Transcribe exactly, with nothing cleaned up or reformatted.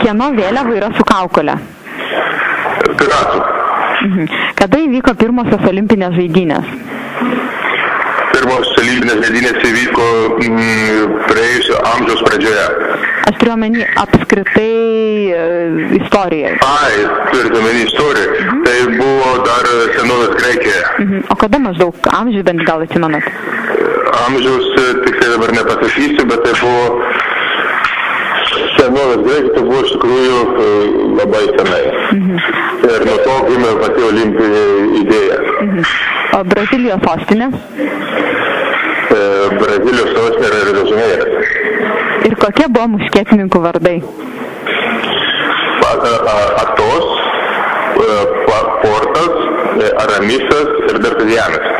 Kieno vėliava yra su kaukole? Piratų. Mhm. Kada įvyko pirmosios olimpinės žaidynės? Pirmos olimpinės žaidynės įvyko mm, praėjusio amžiaus pradžioje. Aš turiu omeny apskritai e, istorijoje. Ai, turite omeny istoriją. Mhm. Tai buvo dar senovės Graikijoje. Mhm. O kada maždaug amžių bent gal atsimenat? Amžiaus tiksliai dabar nepasakysiu, bet tai buvo senovės Graikija, tai buvo iš tikrųjų labai senai. Mhm. Ir nuo to gimė pati olimpinė idėja. Mhm. O Brazilijos sostinė? E, Brazilijos sostinė yra Rio de Janeiras. Ir kokie buvo muškietininkų vardai? Atos, Portas, Aramisas ir D'Artagnanas.